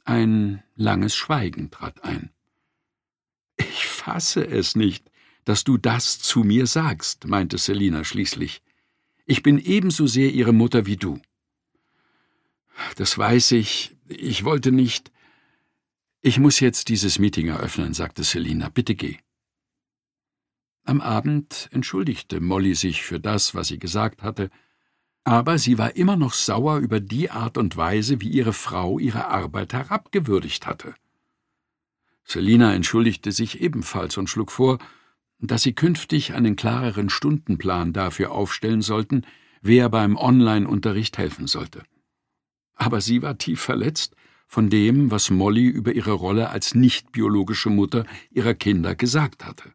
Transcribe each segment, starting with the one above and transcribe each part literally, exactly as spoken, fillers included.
Ein langes Schweigen trat ein. »Ich fasse es nicht, dass du das zu mir sagst«, meinte Selina schließlich. »Ich bin ebenso sehr ihre Mutter wie du.« »Das weiß ich. Ich wollte nicht...« »Ich muss jetzt dieses Meeting eröffnen«, sagte Selina. »Bitte geh.« Am Abend entschuldigte Molly sich für das, was sie gesagt hatte, aber sie war immer noch sauer über die Art und Weise, wie ihre Frau ihre Arbeit herabgewürdigt hatte. Selina entschuldigte sich ebenfalls und schlug vor, dass sie künftig einen klareren Stundenplan dafür aufstellen sollten, wer beim Online-Unterricht helfen sollte. Aber sie war tief verletzt von dem, was Molly über ihre Rolle als nicht-biologische Mutter ihrer Kinder gesagt hatte.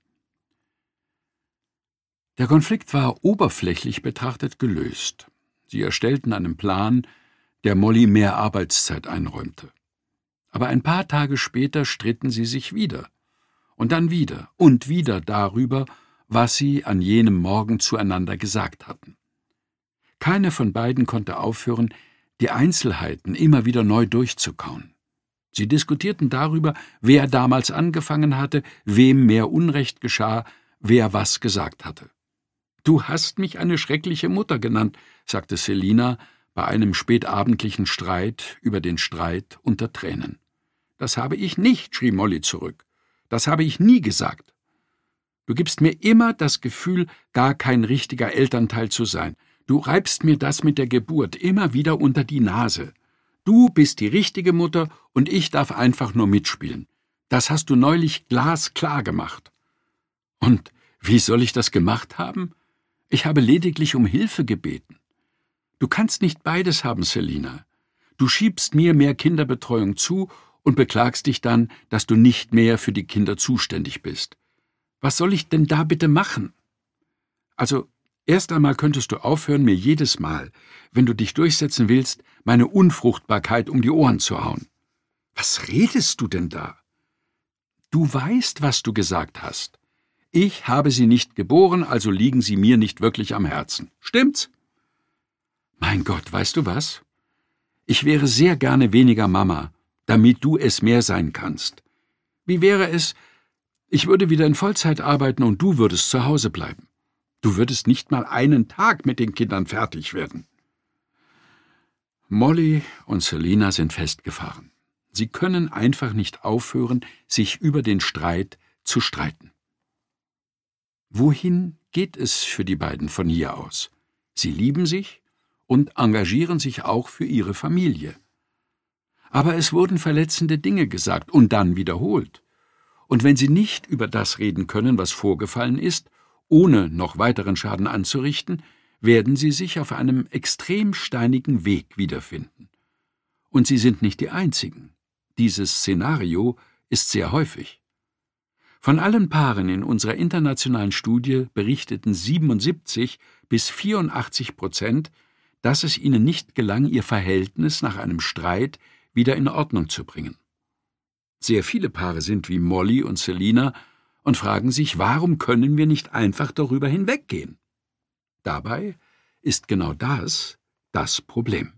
Der Konflikt war oberflächlich betrachtet gelöst. Sie erstellten einen Plan, der Molly mehr Arbeitszeit einräumte. Aber ein paar Tage später stritten sie sich wieder. Und dann wieder und wieder darüber, was sie an jenem Morgen zueinander gesagt hatten. Keine von beiden konnte aufhören, die Einzelheiten immer wieder neu durchzukauen. Sie diskutierten darüber, wer damals angefangen hatte, wem mehr Unrecht geschah, wer was gesagt hatte. »Du hast mich eine schreckliche Mutter genannt«, sagte Selina bei einem spätabendlichen Streit über den Streit unter Tränen. »Das habe ich nicht«, schrie Molly zurück. »Das habe ich nie gesagt. Du gibst mir immer das Gefühl, gar kein richtiger Elternteil zu sein. Du reibst mir das mit der Geburt immer wieder unter die Nase. Du bist die richtige Mutter und ich darf einfach nur mitspielen. Das hast du neulich glasklar gemacht.« »Und wie soll ich das gemacht haben? Ich habe lediglich um Hilfe gebeten. Du kannst nicht beides haben, Selina. Du schiebst mir mehr Kinderbetreuung zu und beklagst dich dann, dass du nicht mehr für die Kinder zuständig bist. Was soll ich denn da bitte machen? Also, erst einmal könntest du aufhören, mir jedes Mal, wenn du dich durchsetzen willst, meine Unfruchtbarkeit um die Ohren zu hauen. Was redest du denn da? Du weißt, was du gesagt hast. Ich habe sie nicht geboren, also liegen sie mir nicht wirklich am Herzen. Stimmt's? Mein Gott, weißt du was? Ich wäre sehr gerne weniger Mama, damit du es mehr sein kannst. Wie wäre es, ich würde wieder in Vollzeit arbeiten und du würdest zu Hause bleiben. Du würdest nicht mal einen Tag mit den Kindern fertig werden. Molly und Selina sind festgefahren. Sie können einfach nicht aufhören, sich über den Streit zu streiten. Wohin geht es für die beiden von hier aus? Sie lieben sich und engagieren sich auch für ihre Familie. Aber es wurden verletzende Dinge gesagt und dann wiederholt. Und wenn sie nicht über das reden können, was vorgefallen ist, ohne noch weiteren Schaden anzurichten, werden sie sich auf einem extrem steinigen Weg wiederfinden. Und sie sind nicht die Einzigen. Dieses Szenario ist sehr häufig. Von allen Paaren in unserer internationalen Studie berichteten siebenundsiebzig bis vierundachtzig Prozent, dass es ihnen nicht gelang, ihr Verhältnis nach einem Streit wieder in Ordnung zu bringen. Sehr viele Paare sind wie Molly und Selina und fragen sich, warum können wir nicht einfach darüber hinweggehen? Dabei ist genau das das Problem.